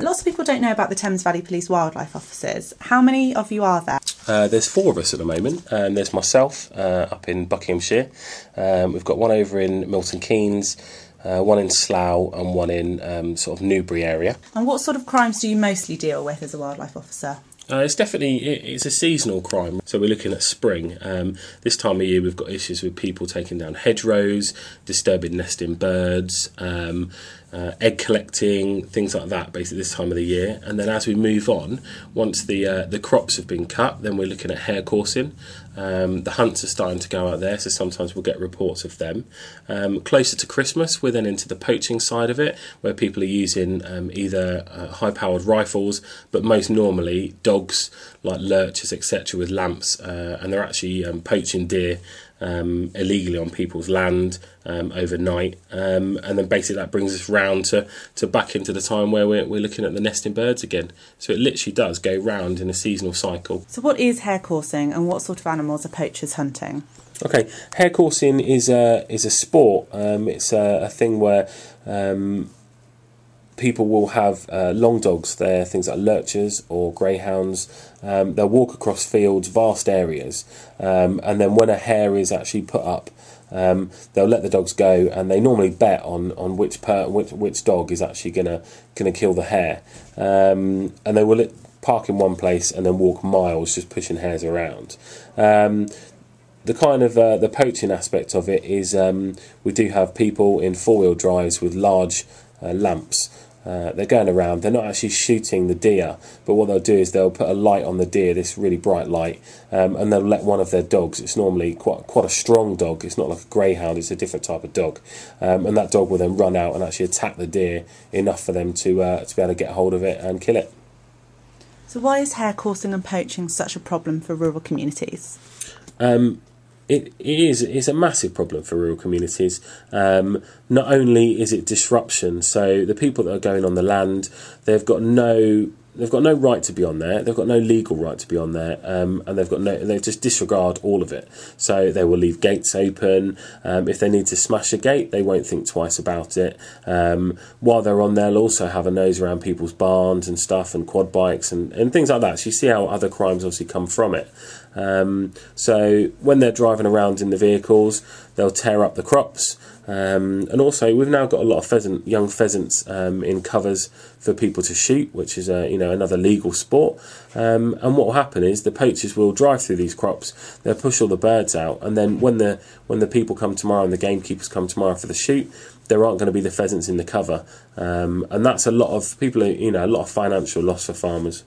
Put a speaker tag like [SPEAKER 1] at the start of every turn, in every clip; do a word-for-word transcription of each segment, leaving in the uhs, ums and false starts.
[SPEAKER 1] lots of people don't know about the Thames Valley Police Wildlife Officers. How many of you are there?
[SPEAKER 2] Uh, there's four of us at the moment. Um, there's myself uh, up in Buckinghamshire. Um, we've got one over in Milton Keynes, uh, one in Slough and one in um, sort of Newbury area.
[SPEAKER 1] And what sort of crimes do you mostly deal with as a wildlife officer?
[SPEAKER 2] Uh, it's definitely, it, it's a seasonal crime. So we're looking at spring. Um, this time of year we've got issues with people taking down hedgerows, disturbing nesting birds, um, uh, egg collecting, things like that, basically this time of the year. And then as we move on, once the uh, the crops have been cut, then we're looking at hare coursing. Um, the hunts are starting to go out there, so sometimes we'll get reports of them. Um, closer to Christmas, we're then into the poaching side of it, where people are using um, either uh, high-powered rifles, but most normally dogs like lurchers, et cetera, with lamps, uh, and they're actually um, poaching deer um, illegally on people's land um, overnight. Um, and then basically that brings us round to, to back into the time where we're, we're looking at the nesting birds again. So it literally does go round in a seasonal cycle.
[SPEAKER 1] So what is hare coursing and what sort of animals are poachers hunting?
[SPEAKER 2] Okay, hare coursing is a, is a sport. Um, it's a, a thing where um, people will have uh, long dogs. They're things like lurchers or greyhounds. Um, they'll walk across fields, vast areas, um, and then when a hare is actually put up, um, they'll let the dogs go, and they normally bet on on which per, which, which dog is actually gonna gonna kill the hare, um, and they will park in one place and then walk miles just pushing hares around. Um, The kind of uh, the poaching aspect of it is um, we do have people in four-wheel drives with large uh, lamps. Uh, they're going around. They're not actually shooting the deer, but what they'll do is they'll put a light on the deer, this really bright light, um, and they'll let one of their dogs. It's normally quite quite a strong dog. It's not like a greyhound. It's a different type of dog, um, and that dog will then run out and actually attack the deer enough for them to uh, to be able to get hold of it and kill it.
[SPEAKER 1] So why is hare coursing and poaching such a problem for rural communities?
[SPEAKER 2] Um, It, it is it's a massive problem for rural communities. Um, not only is it disruption, so the people that are going on the land, they've got no they've got no right to be on there. They've got no legal right to be on there, um, and they've got no they just disregard all of it. So they will leave gates open. Um, if they need to smash a gate, they won't think twice about it. Um, while they're on there, they'll also have a nose around people's barns and stuff, and quad bikes and, and things like that. So you see how other crimes obviously come from it. Um, so when they're driving around in the vehicles, they'll tear up the crops, um, and also we've now got a lot of pheasant, young pheasants um, in covers for people to shoot, which is a, you know another legal sport. Um, and what will happen is the poachers will drive through these crops, they'll push all the birds out, and then when the when the people come tomorrow and the gamekeepers come tomorrow for the shoot, there aren't going to be the pheasants in the cover, um, and that's a lot of people, you know, a lot of financial loss for farmers.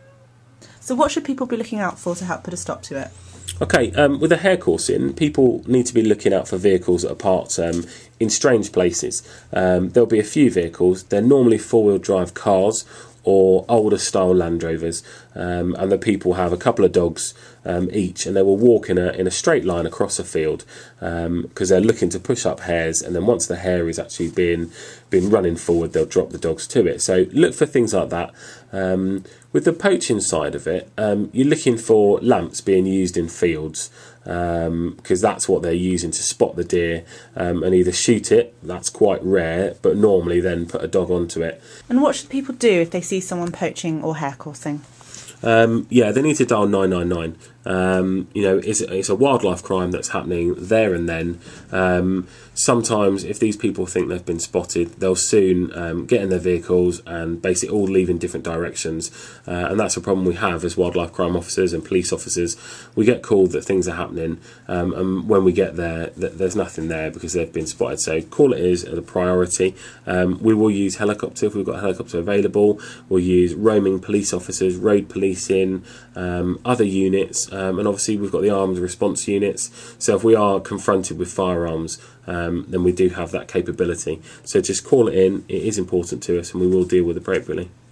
[SPEAKER 1] So what should people be looking out for to help put a stop to it?
[SPEAKER 2] Okay, um, with the hare coursing, people need to be looking out for vehicles that are parked um, in strange places. Um, there'll be a few vehicles. They're normally four-wheel drive cars or older style Land Rovers, um, and the people have a couple of dogs um, each, and they will walk in a in a straight line across a field because um, they're looking to push up hares, and then once the hare is actually being been running forward, they'll drop the dogs to it. So look for things like that. Um, with the poaching side of it, um, you're looking for lamps being used in fields, because um, that's what they're using to spot the deer um, and either shoot it. That's quite rare, but normally then put a dog onto it.
[SPEAKER 1] And what should people do if they see someone poaching or hare coursing?
[SPEAKER 2] Um, yeah, they need to dial nine nine nine. Um, you know, it's, it's a wildlife crime that's happening there and then. Um, sometimes, if these people think they've been spotted, they'll soon um, get in their vehicles and basically all leave in different directions. Uh, and that's a problem we have as wildlife crime officers and police officers. We get called that things are happening, um, and when we get there, th- there's nothing there because they've been spotted. So call it is a priority. Um, we will use helicopter if we've got a helicopter available. We'll use roaming police officers, road policing, um, other units. Um, and obviously we've got the armed response units, so if we are confronted with firearms, um, then we do have that capability. So just call it in, it is important to us, and we will deal with it appropriately.